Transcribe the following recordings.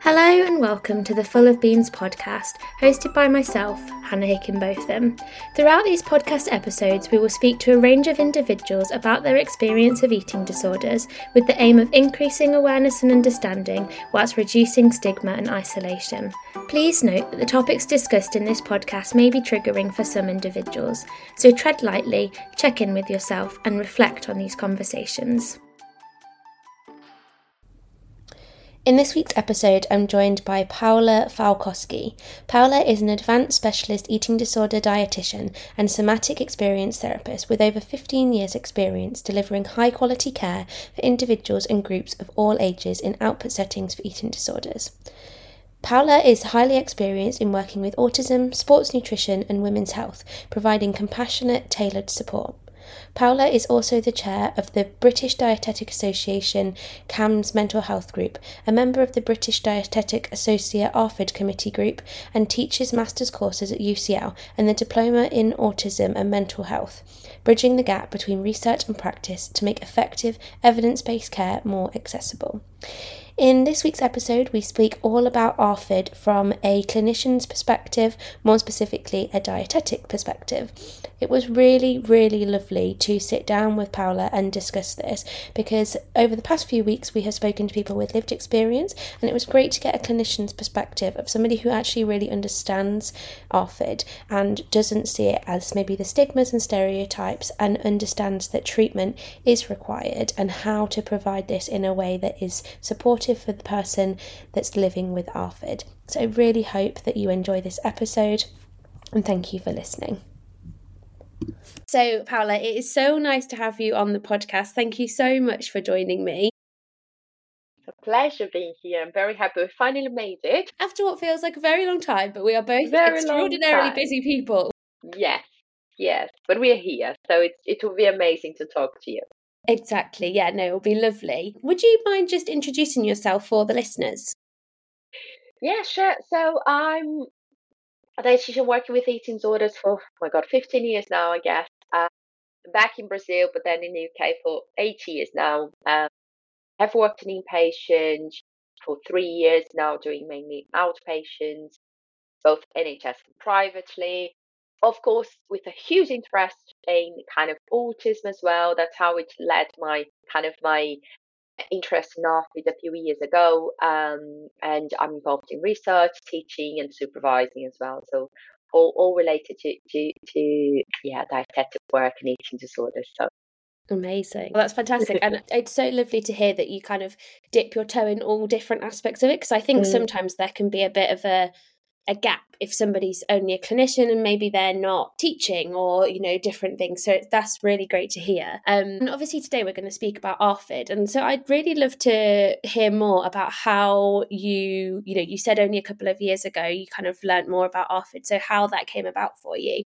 Hello and welcome to the Full of Beans podcast, hosted by myself, Hannah Hickenbotham. Throughout these podcast episodes, we will speak to a range of individuals about their experience of eating disorders, with the aim of increasing awareness and understanding, whilst reducing stigma and isolation. Please note that the topics discussed in this podcast may be triggering for some individuals, so tread lightly, check in with yourself, and reflect on these conversations. In this week's episode, I'm joined by Paula Falkowski. Paula is an advanced specialist eating disorder dietitian and somatic experience therapist with over 15 years' experience delivering high-quality care for individuals and groups of all ages in output settings for eating disorders. Paula is highly experienced in working with autism, sports nutrition and women's health, providing compassionate, tailored support. Paula is also the chair of the British Dietetic Association CAMHS Mental Health Group, a member of the British Dietetic Associate ARFID Committee Group, and teaches master's courses at UCL and the Diploma in Autism and Mental Health, bridging the gap between research and practice to make effective, evidence-based care more accessible. In this week's episode, we speak all about ARFID from a clinician's perspective, more specifically a dietetic perspective. It was really, really lovely to sit down with Paula and discuss this because over the past few weeks we have spoken to people with lived experience, and it was great to get a clinician's perspective of somebody who actually really understands ARFID and doesn't see it as maybe the stigmas and stereotypes, and understands that treatment is required and how to provide this in a way that is supportive for the person that's living with ARFID. So I really hope that you enjoy this episode, and thank you for listening. So, Paula, it is so nice to have you on the podcast. Thank you so much for joining me. It's a pleasure being here. I'm very happy we finally made it. After what feels like a very long time, but we are both extraordinarily busy people. Yes, but we're here, so it will be amazing to talk to you. Exactly, yeah, no, it'll be lovely. Would you mind just introducing yourself for the listeners? Yeah, sure. So I'm a dietitian working with eating disorders for, 15 years now, I guess. Back in Brazil, but then in the UK for 8 years now. I've worked in inpatient for 3 years now, doing mainly outpatients, both NHS and privately. Of course, with a huge interest in kind of autism as well. That's how it led my interest in ARFID a few years ago. And I'm involved in research, teaching, and supervising as well. So all related to dietetic work and eating disorders. So amazing. Well, that's fantastic. And it's so lovely to hear that you kind of dip your toe in all different aspects of it, because I think sometimes there can be a bit of a gap if somebody's only a clinician and maybe they're not teaching or, different things. So that's really great to hear. And obviously today we're going to speak about ARFID. And so I'd really love to hear more about how you said only a couple of years ago, you kind of learned more about ARFID. So how that came about for you.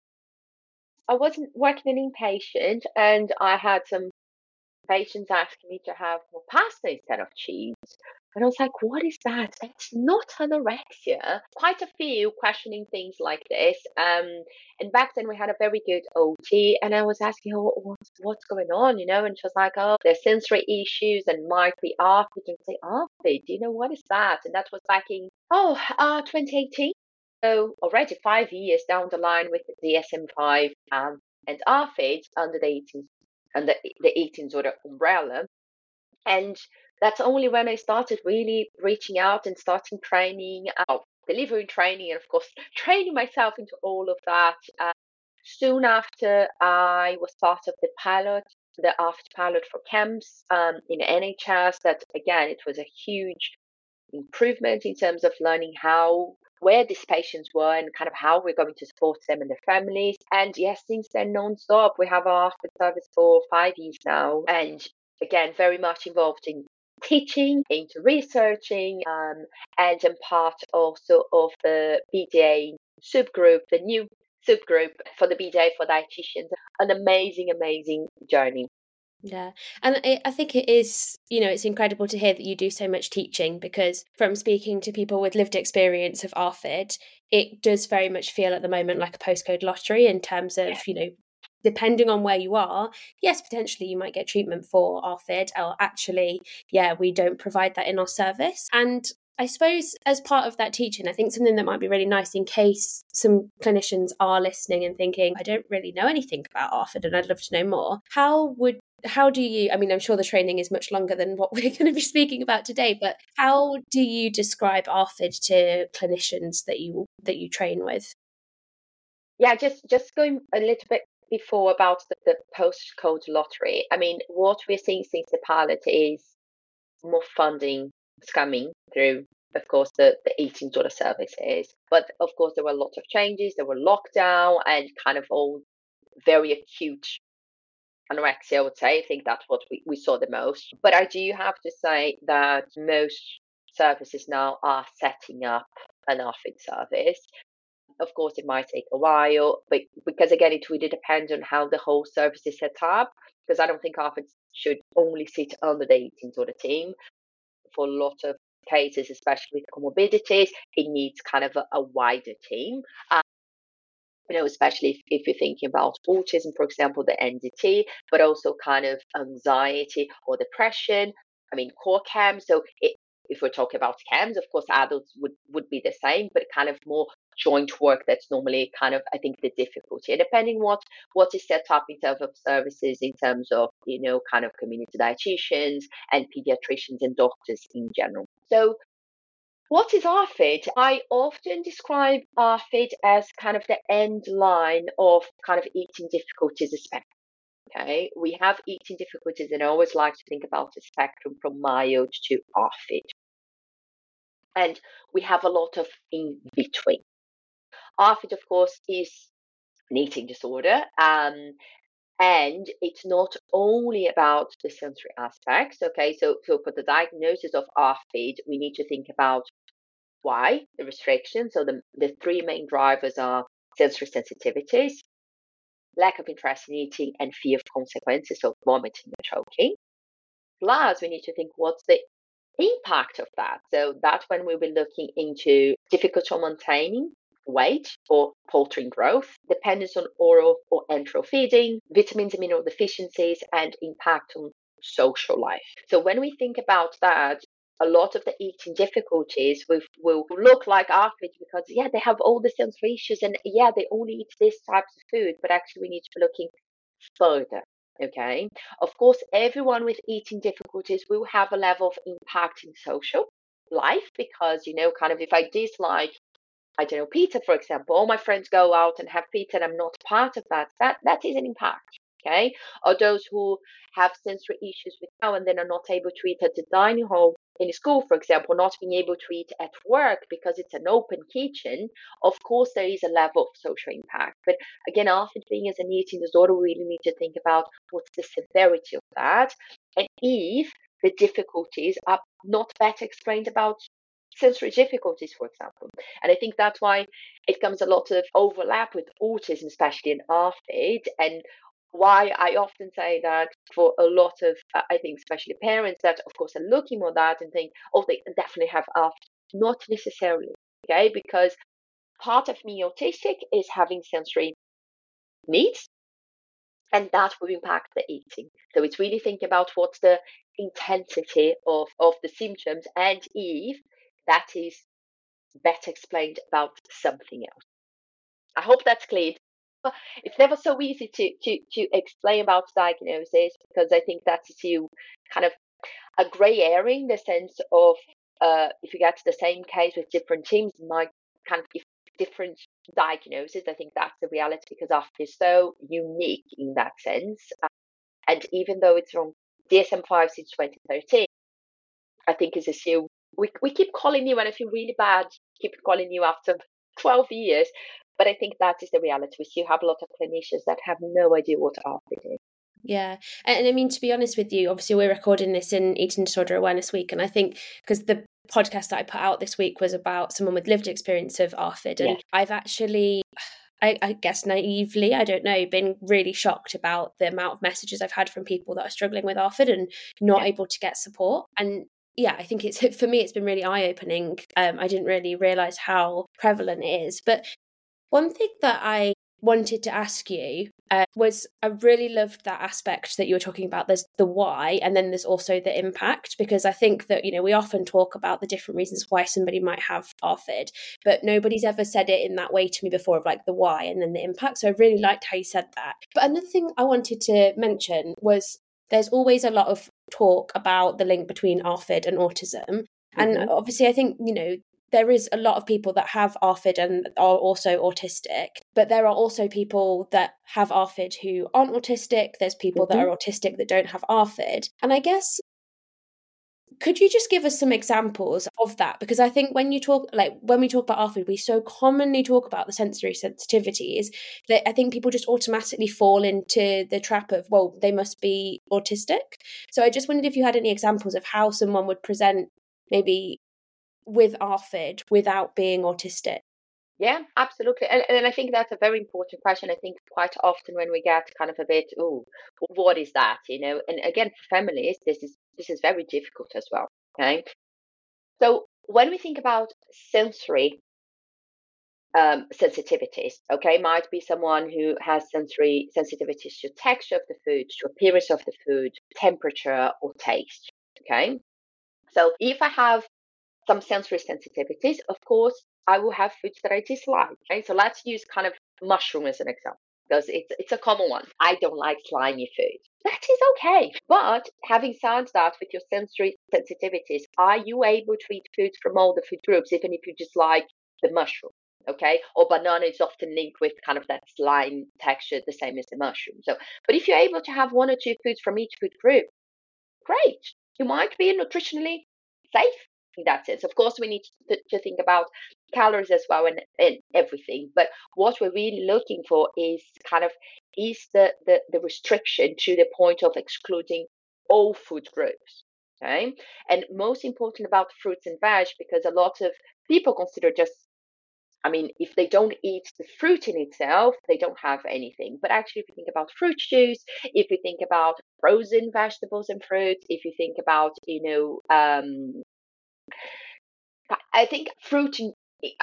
I wasn't working in inpatient, and I had some patients asking me to have more pasta instead of cheese. And I was like, what is that? It's not anorexia. Quite a few questioning things like this. And back then we had a very good OT, and I was asking her, what's going on, And she was like, oh, there's sensory issues and might be ARFID. And I say, ARFID, what is that? And that was back in 2018. So already 5 years down the line with the DSM-5 and ARFID under the eating disorder umbrella. And that's only when I started really reaching out and starting training, delivering training, and of course training myself into all of that. Soon after, I was part of the ARFID pilot for CAMHS in NHS. That again, it was a huge improvement in terms of learning where these patients were and kind of how we're going to support them and their families. And yes, since then, non-stop, we have our ARFID service for 5 years now. And again, very much involved in teaching, into researching, and I'm part also of the BDA subgroup, the new subgroup for the BDA for dietitians. An amazing, amazing journey. Yeah. And I think it is, it's incredible to hear that you do so much teaching, because from speaking to people with lived experience of ARFID, it does very much feel at the moment like a postcode lottery in terms of, depending on where you are, yes, potentially you might get treatment for ARFID, or actually, we don't provide that in our service. And I suppose as part of that teaching, I think something that might be really nice in case some clinicians are listening and thinking, I don't really know anything about ARFID and I'd love to know more. How do you, I mean, I'm sure the training is much longer than what we're going to be speaking about today, but how do you describe ARFID to clinicians that you train with? Yeah, just going a little bit before about the postcode lottery. I mean, what we're seeing since the pilot is more funding is coming through, of course, the eating disorder services. But of course, there were a lot of changes. There were lockdown and kind of all very acute anorexia, I would say. I think that's what we saw the most. But I do have to say that most services now are setting up an ARFID service. Of course, it might take a while, but because again, it really depends on how the whole service is set up. Because I don't think ARFID should only sit under the eating disorder team. For a lot of cases, especially with comorbidities, it needs kind of a wider team. Especially if you're thinking about autism, for example, the NDT, but also kind of anxiety or depression. I mean, core CAM. So if we're talking about CAMs, of course, adults would be the same, but kind of more joint work. That's normally kind of, I think, the difficulty. And depending what is set up in terms of services, in terms of, kind of community dietitians and pediatricians and doctors in general. So what is ARFID? I often describe ARFID as kind of the end line of kind of eating difficulties spectrum. Okay, we have eating difficulties, and I always like to think about the spectrum from mild to ARFID. And we have a lot of in between. ARFID, of course, is an eating disorder. And it's not only about the sensory aspects. Okay, so for the diagnosis of ARFID, we need to think about why the restrictions. So the three main drivers are sensory sensitivities, lack of interest in eating, and fear of consequences, so vomiting or choking. Plus, we need to think what's the impact of that. So that's when we'll be looking into difficulty on maintaining weight or paltering growth, dependence on oral or enteral feeding, vitamins and mineral deficiencies, and impact on social life. So when we think about that, a lot of the eating difficulties will look like ARFID because, they have all the sensory issues and, they only eat this types of food, but actually we need to be looking further. Okay. Of course, everyone with eating difficulties will have a level of impact in social life because, kind of if I dislike, I don't know, pizza, for example, all my friends go out and have pizza and I'm not part of that is an impact. Okay. Or those who have sensory issues with now and then are not able to eat at the dining hall in school, for example, not being able to eat at work because it's an open kitchen. Of course, there is a level of social impact. But again, after being as an eating disorder, we really need to think about what's the severity of that. And if the difficulties are not better explained about sensory difficulties, for example. And I think that's why it comes a lot of overlap with autism, especially in ARFID, and why I often say that for a lot of, I think, especially parents that, of course, are looking at that and think, oh, they definitely have ARFID. Not necessarily, okay? Because part of being autistic is having sensory needs, and that will impact the eating. So it's really thinking about what's the intensity of the symptoms and if that is better explained about something else. I hope that's clear. It's never so easy to explain about diagnosis because I think that's you kind of a grey area in the sense of if you get the same case with different teams, might kind of give different diagnoses. I think that's the reality because ARFID is so unique in that sense. And even though it's from DSM-5 since 2013, I think it's assumed we keep calling you, and I feel really bad keep calling you after 12 years. But I think that is the reality. We still have a lot of clinicians that have no idea what ARFID is. Yeah. And I mean, to be honest with you, obviously we're recording this in Eating Disorder Awareness Week. And I think because the podcast that I put out this week was about someone with lived experience of ARFID. And I've actually, I guess naively, I don't know, been really shocked about the amount of messages I've had from people that are struggling with ARFID and not able to get support. And I think for me, it's been really eye-opening. I didn't really realise how prevalent it is. But one thing that I wanted to ask you was I really loved that aspect that you were talking about. There's the why, and then there's also the impact, because I think that, we often talk about the different reasons why somebody might have ARFID, but nobody's ever said it in that way to me before, of like the why and then the impact. So I really liked how you said that. But another thing I wanted to mention was there's always a lot of talk about the link between ARFID and autism. And obviously, I think, there is a lot of people that have ARFID and are also autistic, but there are also people that have ARFID who aren't autistic. There's people that are autistic that don't have ARFID. And I guess, could you just give us some examples of that? Because I think when we talk about ARFID, we so commonly talk about the sensory sensitivities that I think people just automatically fall into the trap of, well, they must be autistic. So I just wondered if you had any examples of how someone would present maybe with ARFID without being autistic. Yeah, absolutely. And I think that's a very important question. I think quite often when we get kind of a bit, oh, what is that? And again, for families, this is very difficult as well. Okay. So when we think about sensory sensitivities, okay, might be someone who has sensory sensitivities to texture of the food, to appearance of the food, temperature, or taste. Okay. So if I have some sensory sensitivities, of course, I will have foods that I dislike. Okay? So let's use kind of mushroom as an example, because it's a common one. I don't like slimy food. That is okay. But having said that, with your sensory sensitivities, are you able to eat foods from all the food groups, even if you dislike the mushroom? Okay, or banana is often linked with kind of that slime texture, the same as the mushroom. So, but if you're able to have one or two foods from each food group, great. You might be nutritionally safe in that sense. Of course, we need to think about calories as well and everything. But what we're really looking for is the restriction to the point of excluding all food groups. Okay. And most important about fruits and veg, because a lot of people consider if they don't eat the fruit in itself, they don't have anything. But actually, if you think about fruit juice, if you think about frozen vegetables and fruits, if you think about, I think fruit in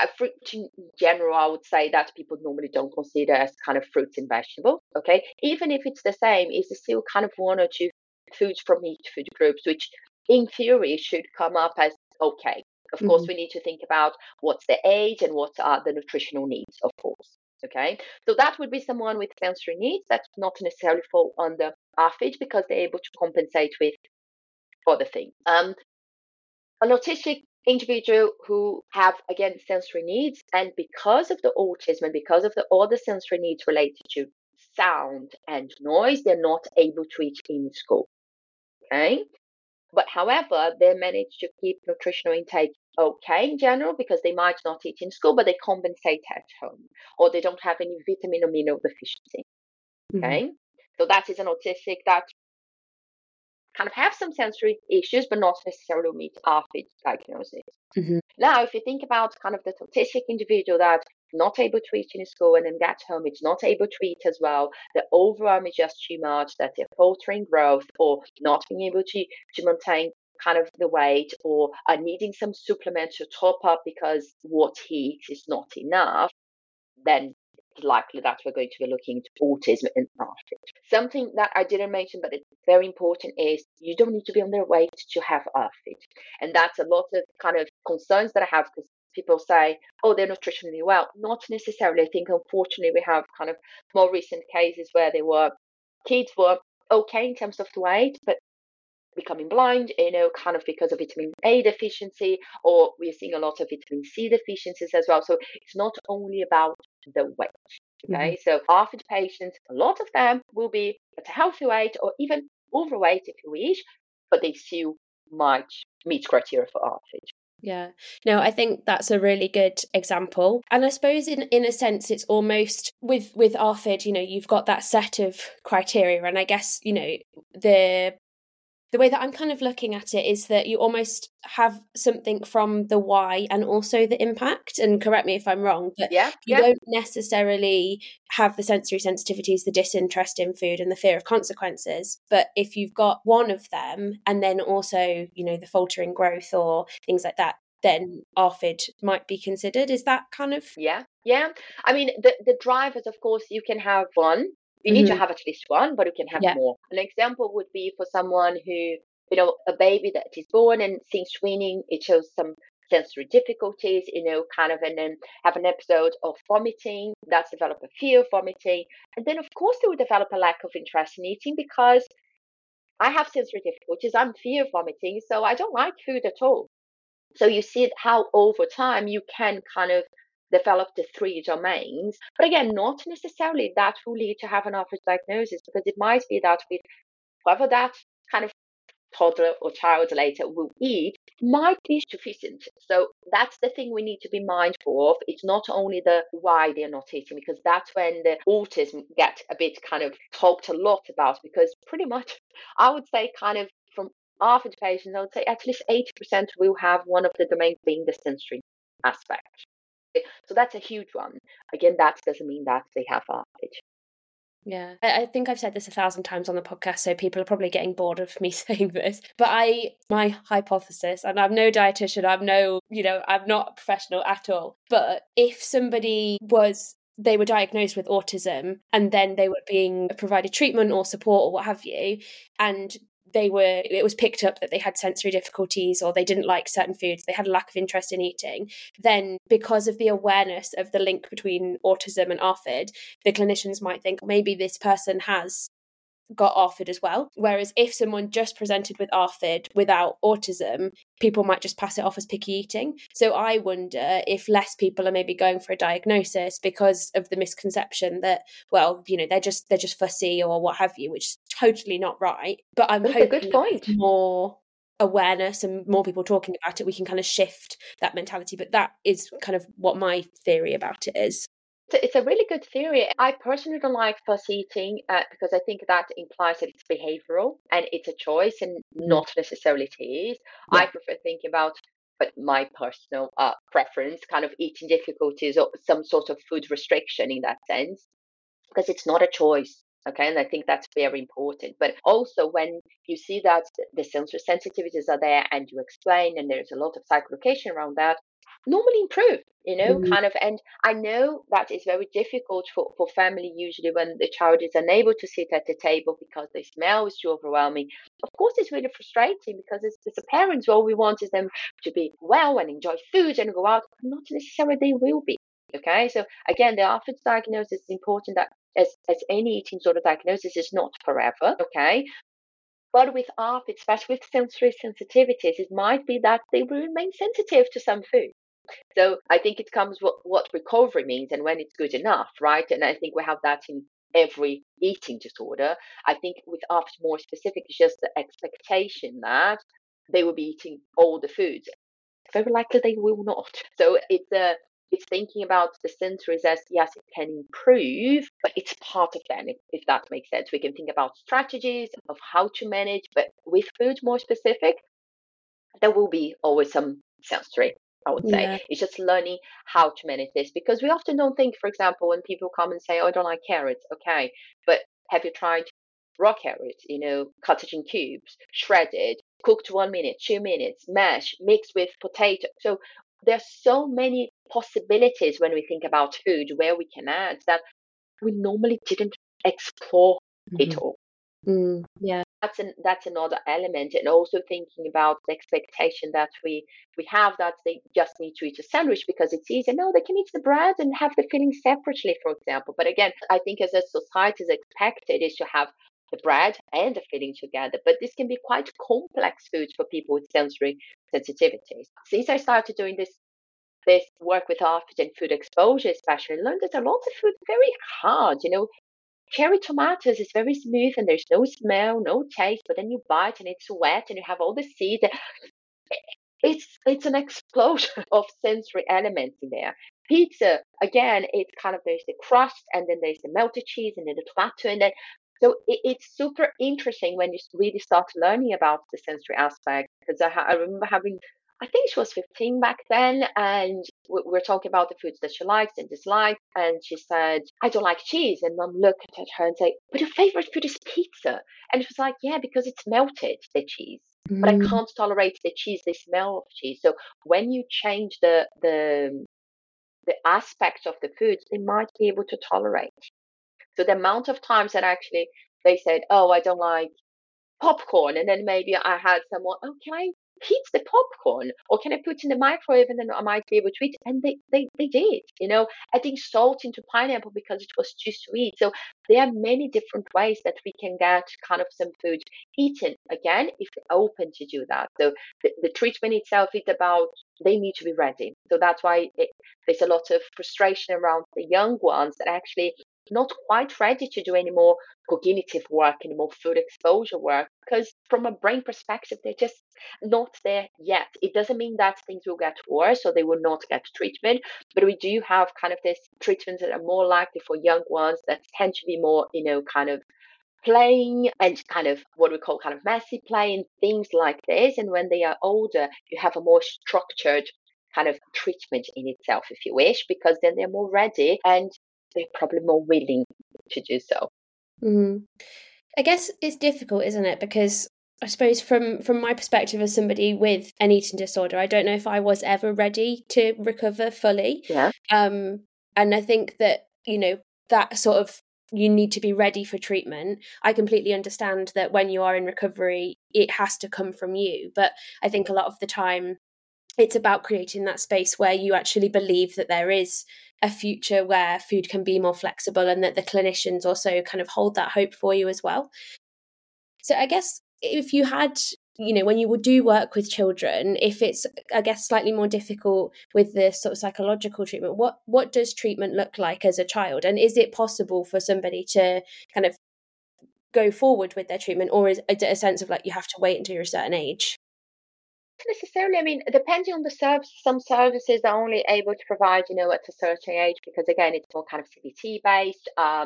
general, I would say that people normally don't consider as kind of fruits and vegetables. Okay, even if it's the same, it's still kind of one or two foods from each food groups, which in theory should come up as okay. Of course, we need to think about what's the age and what are the nutritional needs, of course. Okay, so that would be someone with sensory needs that not necessarily fall under ARFID because they're able to compensate with other things. An autistic individual who have, again, sensory needs, and because of the autism and because of all the sensory needs related to sound and noise, they're not able to eat in school. Okay, but however, they manage to keep nutritional intake okay in general because they might not eat in school, but they compensate at home, or they don't have any vitamin or mineral deficiency. Okay, so that is an autistic that kind of have some sensory issues, but not necessarily meet ARFID diagnosis. Now, if you think about kind of the autistic individual that's not able to eat in school and then at home it's not able to eat as well, the overwhelm is just too much, that they're faltering growth or not being able to maintain kind of the weight, or are needing some supplement to top up because what he eats is not enough, then it's likely that we're going to be looking into autism and ARFID. Something that I didn't mention, but it's very important, is you don't need to be underweight to have ARFID. And that's a lot of kind of concerns that I have, because people say, oh, they're nutritionally well. Not necessarily. I think, unfortunately, we have kind of more recent cases where kids were okay in terms of the weight, but becoming blind, kind of because of vitamin A deficiency, or we're seeing a lot of vitamin C deficiencies as well. So it's not only about the weight. Okay, so ARFID patients, a lot of them will be at a healthy weight or even overweight if you wish, but they still might meet criteria for ARFID. Yeah, no, I think that's a really good example. And I suppose in a sense, it's almost with ARFID, you've got that set of criteria. And I guess, the way that I'm kind of looking at it is that you almost have something from the why and also the impact. And correct me if I'm wrong, but you don't necessarily have the sensory sensitivities, the disinterest in food and the fear of consequences. But if you've got one of them and then also, the faltering growth or things like that, then ARFID might be considered. Is that kind of... Yeah. I mean, the drivers, of course, you can have one. You need to have at least one, but you can have more. An example would be for someone who, a baby that is born and since weaning, it shows some sensory difficulties, kind of, and then have an episode of vomiting, that's develop a fear of vomiting. And then, of course, they will develop a lack of interest in eating because I have sensory difficulties, I'm fear of vomiting, so I don't like food at all. So you see how over time you can kind of develop the three domains. But again, not necessarily that will lead to have an ARFID diagnosis, because it might be that with whoever that kind of toddler or child later will eat might be sufficient. So that's the thing we need to be mindful of. It's not only the why they're not eating, because that's when the autism get a bit kind of talked a lot about, because pretty much I would say kind of from ARFID patients, I would say at least 80% will have one of the domains being the sensory aspect. So that's a huge one. Again, that doesn't mean that they have ARFID. Yeah, I think I've said this 1,000 times on the podcast, so people are probably getting bored of me saying this. But my hypothesis, and I'm no dietitian, I'm not a professional at all. But if somebody they were diagnosed with autism and then they were being provided treatment or support or what have you, and it was picked up that they had sensory difficulties or they didn't like certain foods, they had a lack of interest in eating, then because of the awareness of the link between autism and ARFID, the clinicians might think maybe this person has got ARFID as well. Whereas if someone just presented with ARFID without autism, people might just pass it off as picky eating. So I wonder if less people are maybe going for a diagnosis because of the misconception that, well, they're just fussy or what have you, which is totally not right. But I'm hoping a good point. With more awareness and more people talking about it, we can kind of shift that mentality. But that is kind of what my theory about it is. It's a really good theory. I personally don't like fuss eating because I think that implies that it's behavioral and it's a choice and not necessarily it is. Yeah. I prefer thinking about, but my personal preference, kind of eating difficulties or some sort of food restriction in that sense, because it's not a choice. Okay, and I think that's very important. But also when you see that the sensory sensitivities are there and you explain, and there's a lot of psychoeducation around that, normally improve, kind of. And I know that is very difficult for family usually when the child is unable to sit at the table because the smell is too overwhelming. Of course, it's really frustrating because it's a parents, all we want is them to be well and enjoy food and go out. Not necessarily they will be. Okay, so again, the ARFID diagnosis is important, that as any eating disorder diagnosis is not forever. Okay, but with ARFID, especially with sensory sensitivities, it might be that they will remain sensitive to some food. So I think it comes what recovery means and when it's good enough, right? And I think we have that in every eating disorder. I think with ARFID more specific, it's just the expectation that they will be eating all the foods. Very likely they will not. So it's thinking about the sensories as, yes, it can improve, but it's part of that, if that makes sense. We can think about strategies of how to manage, but with food more specific, there will be always some sensory, I would say. Yeah. It's just learning how to manage this, because we often don't think, for example, when people come and say, oh, I don't like carrots, okay, but have you tried raw carrots, cut it in cubes, shredded, cooked 1 minute, 2 minutes, mash, mixed with potato? So there's so many possibilities when we think about food where we can add that we normally didn't explore it all. Yeah. That's another element, and also thinking about the expectation that we have that they just need to eat a sandwich because it's easy. No, they can eat the bread and have the filling separately, for example. But again, I think as a society is expected is to have the bread and the filling together. But this can be quite complex foods for people with sensory sensitivities. Since I started doing this work with ARFID and food exposure, especially, I learned that a lot of food is very hard. Cherry tomatoes is very smooth and there's no smell, no taste, but then you bite and it's wet and you have all the seeds. It's an explosion of sensory elements in there. Pizza, again, it's kind of, there's the crust and then there's the melted cheese and then the tomato, and then so it's super interesting when you really start learning about the sensory aspect. Because I remember having, I think she was 15 back then, and we're talking about the foods that she likes and dislikes. And she said, I don't like cheese. And Mum looked at her and said, but your favorite food is pizza. And she was like, yeah, because it's melted, the cheese. but I can't tolerate the cheese, the smell of cheese. So when you change the aspect of the food, they might be able to tolerate. So the amount of times that actually they said, "Oh, I don't like popcorn," and then maybe I had someone, "Oh, can I heat the popcorn, or can I put it in the microwave and then I might be able to eat it?" And they did, adding salt into pineapple because it was too sweet. So there are many different ways that we can get kind of some food eaten, again, if they're open to do that. So the treatment itself is about, they need to be ready. So that's why there's a lot of frustration around the young ones that actually not quite ready to do any more cognitive work, any more food exposure work, because from a brain perspective, they're just not there yet. It doesn't mean that things will get worse or they will not get treatment, but we do have kind of this treatments that are more likely for young ones that tend to be more, kind of playing and kind of what we call kind of messy play and things like this. And when they are older, you have a more structured kind of treatment in itself, if you wish, because then they're more ready and they're probably more willing to do so. I guess it's difficult, isn't it? Because I suppose from my perspective as somebody with an eating disorder, I don't know if I was ever ready to recover fully. Yeah. And I think that, that sort of, you need to be ready for treatment. I completely understand that when you are in recovery, it has to come from you. But I think a lot of the time, it's about creating that space where you actually believe that there is a future where food can be more flexible, and that the clinicians also kind of hold that hope for you as well. So I guess if you had, when you would do work with children, if it's, I guess, slightly more difficult with the sort of psychological treatment, what does treatment look like as a child? And is it possible for somebody to kind of go forward with their treatment, or is it a sense of like you have to wait until you're a certain age? Necessarily, I mean, depending on the service, some services are only able to provide, at a certain age, because again, it's more kind of CBT based.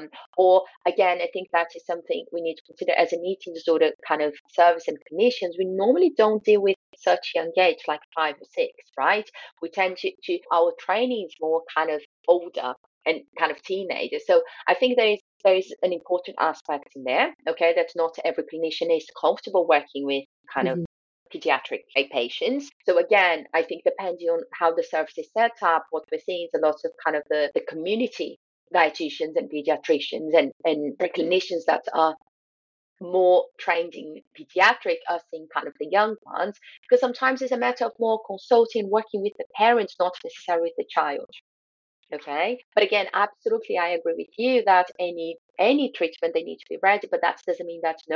Or again, I think that is something we need to consider as an eating disorder kind of service and clinicians. We normally don't deal with such young age, like 5 or 6, right? We tend to our training is more kind of older and kind of teenagers. So I think there is an important aspect in there. Okay, that not every clinician is comfortable working with kind of pediatric patients. So again, I think depending on how the service is set up, what we're seeing is a lot of kind of the community dietitians and pediatricians and the clinicians that are more trained in pediatric are seeing kind of the young ones, because sometimes it's a matter of more consulting, working with the parents, not necessarily the child. Okay. But again, absolutely, I agree with you that any treatment, they need to be ready, but that doesn't mean that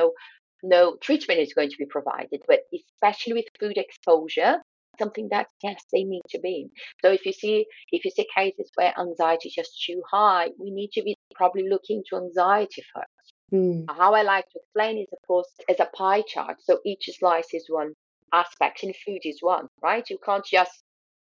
no treatment is going to be provided. But especially with food exposure, something that, yes, they need to be. So if you see cases where anxiety is just too high, we need to be probably looking to anxiety first. How I like to explain is, of course, as a pie chart. So each slice is one aspect and food is one, right? You can't just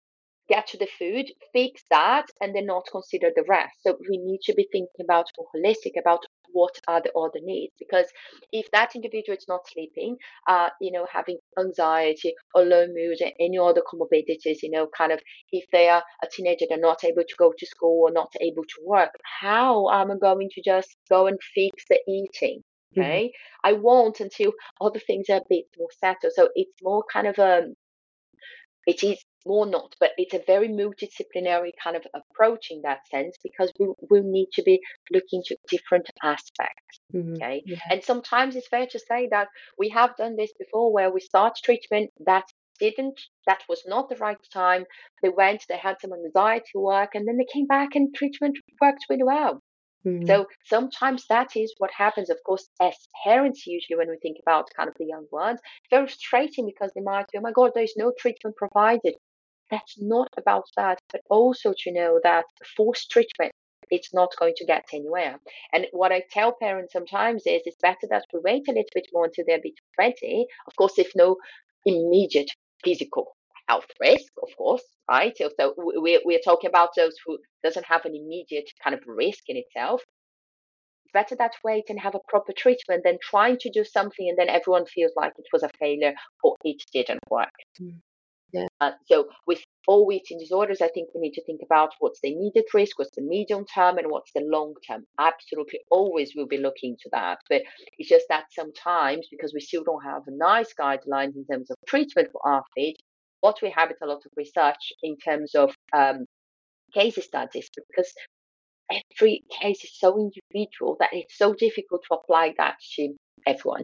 get to the food, fix that, and then not consider the rest. So we need to be thinking about more holistic about what are the other needs. Because if that individual is not sleeping, having anxiety or low mood and any other comorbidities, kind of if they are a teenager, they're not able to go to school or not able to work, how am I going to just go and fix the eating? Okay. I won't until other things are a bit more settled. So it's more kind of it is more not, but it's a very multidisciplinary kind of approach in that sense, because we will need to be looking to different aspects. Okay. Yeah. And sometimes it's fair to say that we have done this before, where we start treatment that was not the right time. They had some anxiety work, and then they came back and treatment worked really well. So sometimes that is what happens. Of course, as parents, usually when we think about kind of the young ones, it's very frustrating because they might say, "Oh my God, there's no treatment provided." That's not about that, but also to know that forced treatment, it's not going to get anywhere. And what I tell parents sometimes is it's better that we wait a little bit more until they're a bit ready. Of course, if no immediate physical health risk, of course, right? So we're talking about those who doesn't have an immediate kind of risk in itself. It's better that wait and have a proper treatment than trying to do something and then everyone feels like it was a failure or it didn't work. So with all eating disorders, I think we need to think about what's the immediate risk, what's the medium term, and what's the long term. Absolutely, always we'll be looking to that. But it's just that sometimes, because we still don't have nice guidelines in terms of treatment for ARFID, what we have is a lot of research in terms of case studies, because every case is so individual that it's so difficult to apply that to everyone.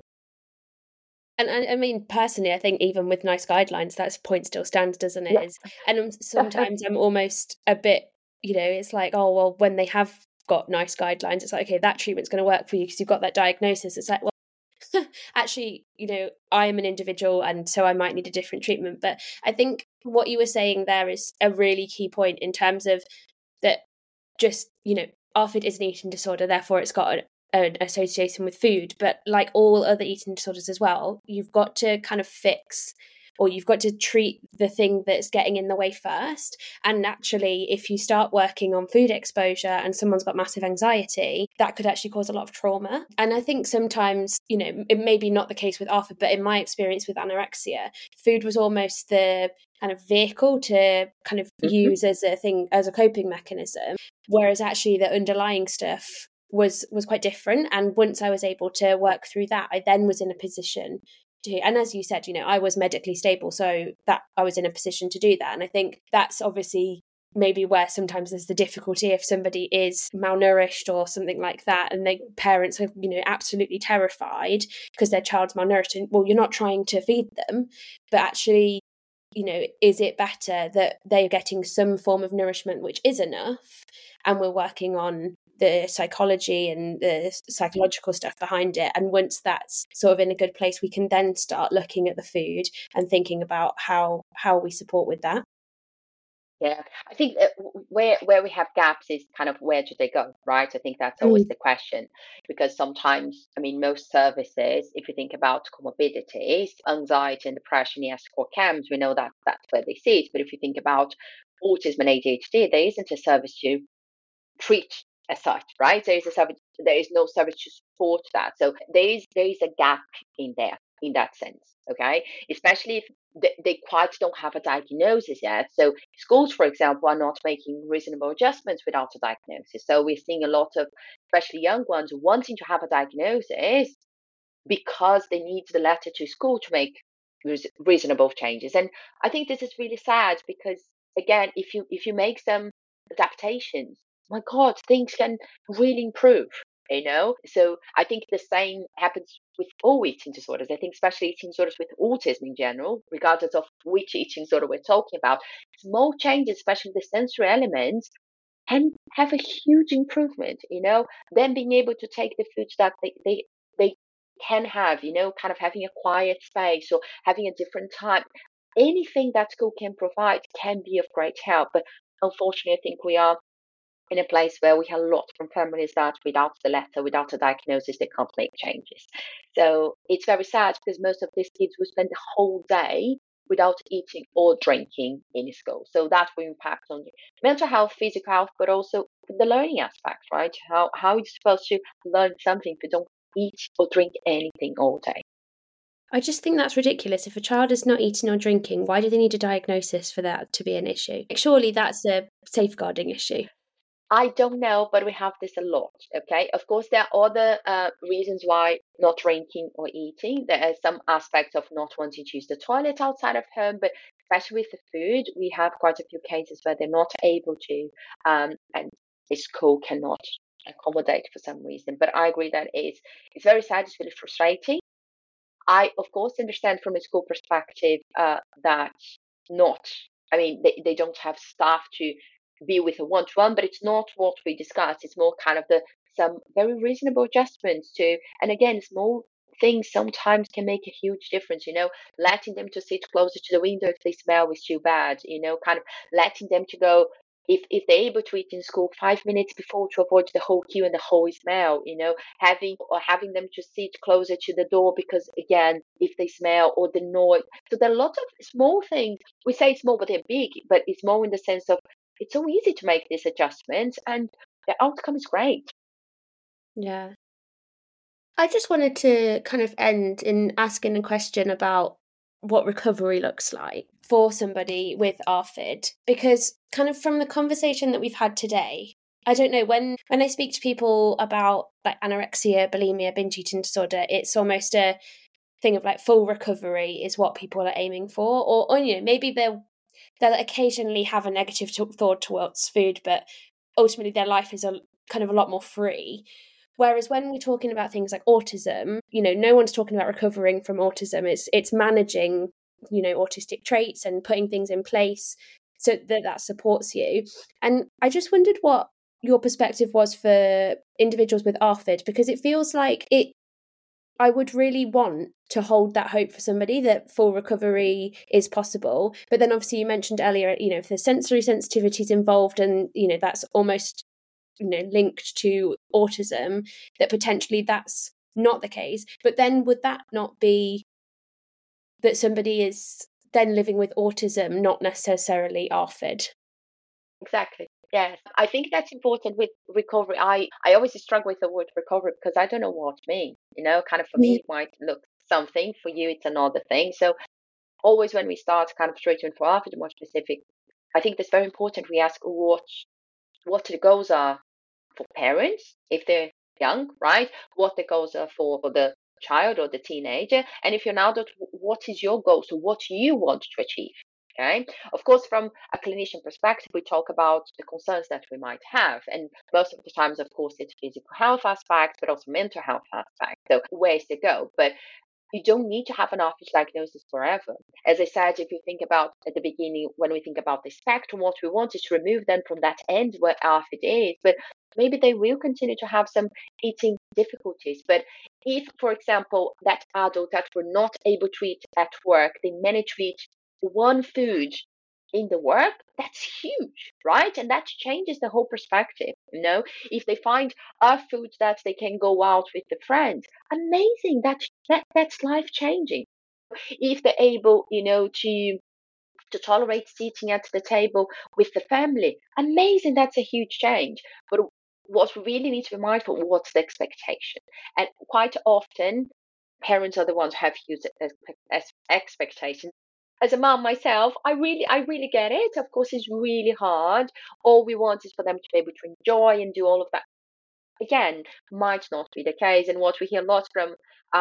And I mean, personally, I think even with nice guidelines, that point still stands, doesn't it? Yes. And sometimes I'm almost a bit, it's like, oh, well, when they have got nice guidelines, it's like, okay, that treatment's going to work for you because you've got that diagnosis. It's like, well, actually, I am an individual and so I might need a different treatment. But I think what you were saying there is a really key point in terms of that just, ARFID is an eating disorder, therefore it's got an association with food. But like all other eating disorders as well, you've got to kind of fix, or you've got to treat the thing that's getting in the way first. And naturally, if you start working on food exposure and someone's got massive anxiety, that could actually cause a lot of trauma. And I think sometimes, it may be not the case with ARFID, but in my experience with anorexia, food was almost the kind of vehicle to kind of use as a coping mechanism, whereas actually the underlying stuff was quite different. And once I was able to work through that, I then was in a position to, and as you said, I was medically stable, so that I was in a position to do that. And I think that's obviously maybe where sometimes there's the difficulty if somebody is malnourished or something like that, and their parents are absolutely terrified because their child's malnourished, and well, you're not trying to feed them, but actually, is it better that they're getting some form of nourishment which is enough, and we're working on the psychology and the psychological stuff behind it, and once that's sort of in a good place, we can then start looking at the food and thinking about how we support with that. Yeah, I think where we have gaps is kind of where do they go, right? I think that's always the question, because sometimes, I mean, most services, if you think about comorbidities, anxiety and depression, yes, core CAMS, we know that that's where they see it. But if you think about autism and ADHD, there isn't a service to treat as such, right? There is no service to support that. So there is a gap in there in that sense, okay? Especially if they quite don't have a diagnosis yet. So schools, for example, are not making reasonable adjustments without a diagnosis. So we're seeing a lot of, especially young ones, wanting to have a diagnosis because they need the letter to school to make reasonable changes. And I think this is really sad because, again, if you make some adaptations, my God, things can really improve. So I think the same happens with all eating disorders. I think especially eating disorders with autism in general, regardless of which eating disorder we're talking about, small changes, especially the sensory elements, can have a huge improvement. Them being able to take the foods that they can have, kind of having a quiet space or having a different time. Anything that school can provide can be of great help. But unfortunately, I think we are in a place where we have a lot from families that without the letter, without a diagnosis, they can't make changes. So it's very sad because most of these kids will spend the whole day without eating or drinking in school. So that will impact on mental health, physical health, but also the learning aspect, right? How are you supposed to learn something if you don't eat or drink anything all day? I just think that's ridiculous. If a child is not eating or drinking, why do they need a diagnosis for that to be an issue? Surely that's a safeguarding issue. I don't know, but we have this a lot. Okay. Of course, there are other reasons why not drinking or eating. There are some aspects of not wanting to use the toilet outside of home, but especially with the food, we have quite a few cases where they're not able to, and the school cannot accommodate for some reason. But I agree that it's very sad. It's really frustrating. I, of course, understand from a school perspective that not, I mean, they don't have staff to be with a one-to-one, but it's not what we discussed. It's more kind of some very reasonable adjustments to, and again, small things sometimes can make a huge difference. Letting them to sit closer to the window if they smell is too bad. Kind of letting them to go if they're able to eat in school 5 minutes before to avoid the whole queue and the whole smell. Having them to sit closer to the door because again, if they smell or the noise. So there are lots of small things. We say small, but they're big. But it's more in the sense of it's so easy to make these adjustments and the outcome is great. Yeah. I just wanted to kind of end in asking a question about what recovery looks like for somebody with ARFID, because kind of from the conversation that we've had today, I don't know, when I speak to people about like anorexia, bulimia, binge eating disorder, it's almost a thing of like full recovery is what people are aiming for, or you know, maybe they'll occasionally have a negative thought towards food, but ultimately their life is a kind of a lot more free. Whereas when we're talking about things like autism, you know, no one's talking about recovering from autism. It's managing, you know, autistic traits and putting things in place so that supports you. And I just wondered what your perspective was for individuals with ARFID, because it feels like I would really want to hold that hope for somebody that full recovery is possible. But then obviously you mentioned earlier, you know, if there's sensory sensitivities involved and, you know, that's almost, you know, linked to autism, that potentially that's not the case. But then would that not be that somebody is then living with autism, not necessarily ARFID? Exactly. Yes. I think that's important with recovery. I always struggle with the word recovery because I don't know what it means. You know, kind of for me, it might look something. For you, it's another thing. So always when we start kind of treatment for ARFID, more specific, I think it's very important we ask what the goals are for parents if they're young, right? What the goals are for the child or the teenager, and if you're an adult, what is your goal? So what you want to achieve. Okay. Of course, from a clinician perspective, we talk about the concerns that we might have, and most of the times, of course, it's physical health aspects, but also mental health aspects. So ways to go, but you don't need to have an ARFID diagnosis forever. As I said, if you think about at the beginning, when we think about the spectrum, what we want is to remove them from that end where ARFID is, but maybe they will continue to have some eating difficulties. But if, for example, that adult that were not able to eat at work, they manage to eat one food in the work, that's huge, right? And that changes the whole perspective. You know, if they find a food that they can go out with the friends, amazing. That's life changing. If they're able, you know, to tolerate sitting at the table with the family, amazing. That's a huge change. But what we really need to be mindful, what's the expectation? And quite often, parents are the ones who have huge expectations. As a mom myself, I really get it. Of course, it's really hard. All we want is for them to be able to enjoy and do all of that. Again, might not be the case. And what we hear a lot from,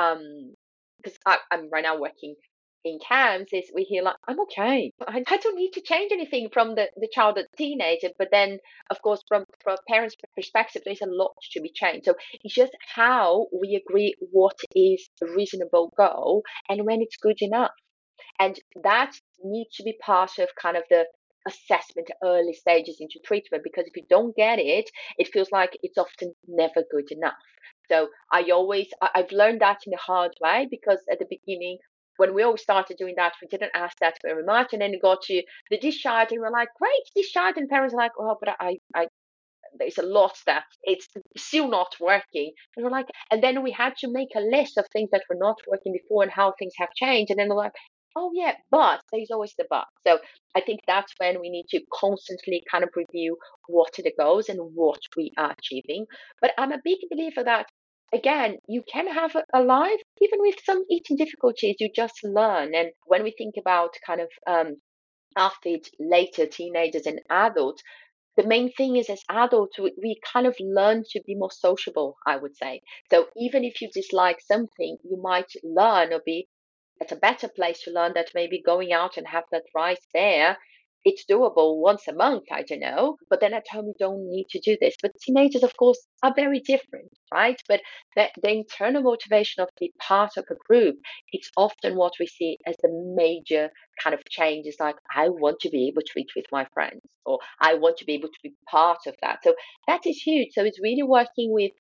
because I'm right now working in camps, is we hear like, I'm okay. I don't need to change anything from the child or teenager. But then, of course, from a parent's perspective, there's a lot to be changed. So it's just how we agree what is a reasonable goal and when it's good enough. And that needs to be part of kind of the assessment early stages into treatment, because if you don't get it, it feels like it's often never good enough. So I've learned that in a hard way, because at the beginning, when we all started doing that, we didn't ask that very much. And then it got to the discharge, and we're like, great, discharge. And parents are like, oh, but I there's a lot that it's still not working. And we're like, and then we had to make a list of things that were not working before and how things have changed. And then we're like, oh yeah, but there's always the but. So I think that's when we need to constantly kind of review what are the goals and what we are achieving. But I'm a big believer that, again, you can have a life even with some eating difficulties. You just learn. And when we think about kind of after later teenagers and adults, the main thing is as adults, we kind of learn to be more sociable, I would say. So even if you dislike something, you might learn or be at a better place to learn that maybe going out and have that rice there, it's doable once a month, I don't know. But then at home, you don't need to do this. But teenagers, of course, are very different, right? But the internal motivation of the part of a group, it's often what we see as the major kind of change is like, I want to be able to eat with my friends, or I want to be able to be part of that. So that is huge. So it's really working with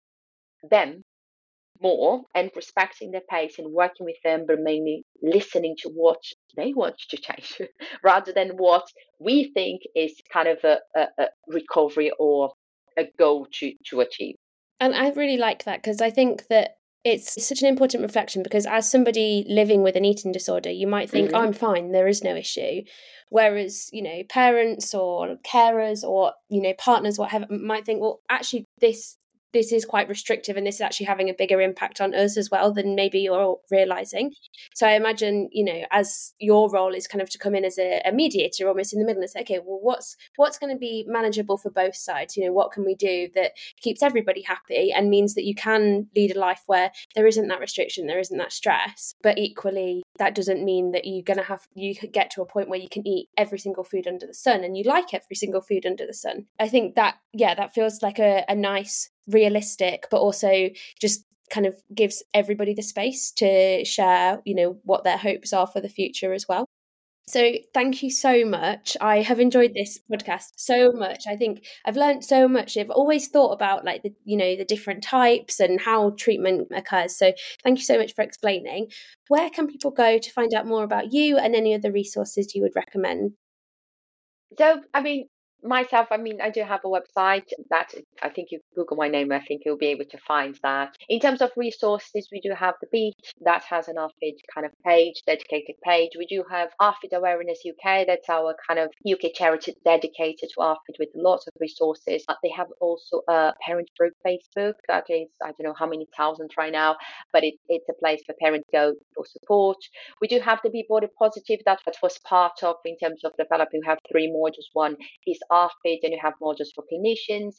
them more and respecting their pace and working with them, but mainly listening to what they want to change rather than what we think is kind of a recovery or a goal to achieve. And I really like that, because I think that it's such an important reflection, because as somebody living with an eating disorder, you might think, I'm fine, there is no issue. Whereas, you know, parents or carers or, you know, partners, whatever, might think, well, actually, this this is quite restrictive and this is actually having a bigger impact on us as well than maybe you're realizing. So I imagine, as your role is kind of to come in as a mediator almost in the middle and say, okay, well, what's going to be manageable for both sides? What can we do that keeps everybody happy and means that you can lead a life where there isn't that restriction, there isn't that stress, but equally that doesn't mean that you get to a point where you can eat every single food under the sun and you like every single food under the sun. I think that feels like a nice, realistic, but also just kind of gives everybody the space to share, what their hopes are for the future as well. So thank you so much. I have enjoyed this podcast so much. I think I've learned so much. I've always thought about like the different types and how treatment occurs. So thank you so much for explaining. Where can people go to find out more about you and any other resources you would recommend? So, myself, I do have a website that I think you Google my name, I think you'll be able to find that. In terms of resources, we do have the Beach that has an ARFID kind of dedicated page. We do have ARFID Awareness UK, that's our kind of UK charity dedicated to ARFID with lots of resources. They have also a parent group Facebook that is, I don't know how many thousands right now, but it's a place for parents to go for support. We do have the Be Body Positive that was part of in terms of developing. We have 3 modules. One is ARFID, and you have modules for clinicians,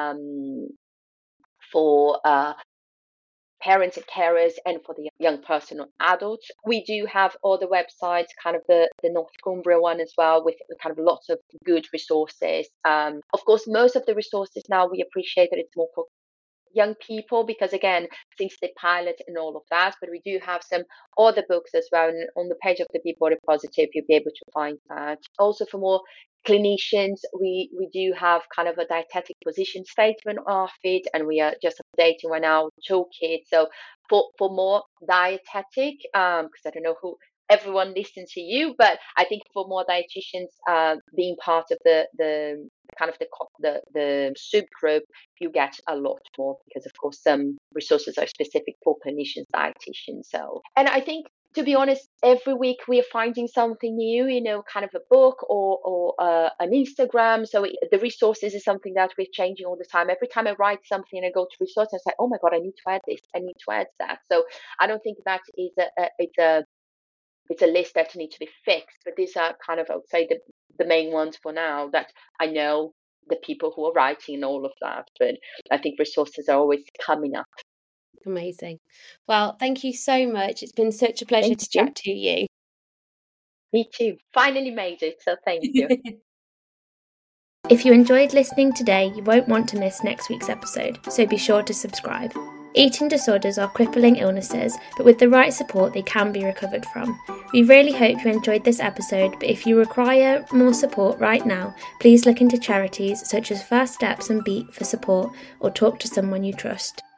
for parents and carers, and for the young person or adult. We do have other websites, kind of the North Cumbria one as well, with kind of lots of good resources. Of course, most of the resources now, we appreciate that it's more for young people because, again, since the pilot and all of that, but we do have some other books as well. And on the page of the Be Body Positive, you'll be able to find that. Also, for more clinicians, we do have kind of a dietetic position statement of it, and we are just updating right now toolkit. So for more dietetic, because I don't know who everyone listens to you, but I think for more dietitians, being part of the kind of the subgroup, you get a lot more because, of course, some resources are specific for clinicians, dietitians. So, and I think, to be honest, every week we are finding something new, kind of a book or an Instagram. So the resources is something that we're changing all the time. Every time I write something and I go to resources, I say, oh my God, I need to add this, I need to add that. So I don't think that is it's a list that needs to be fixed, but these are kind of, I would say, the main ones for now that I know the people who are writing and all of that. But I think resources are always coming up. Amazing. Well, thank you so much. It's been such a pleasure to chat to you. Me too. Finally made it, so thank you. If you enjoyed listening today, you won't want to miss next week's episode, so be sure to subscribe. Eating disorders are crippling illnesses, but with the right support they can be recovered from. We really hope you enjoyed this episode, but if you require more support right now, please look into charities such as First Steps and Beat for support, or talk to someone you trust.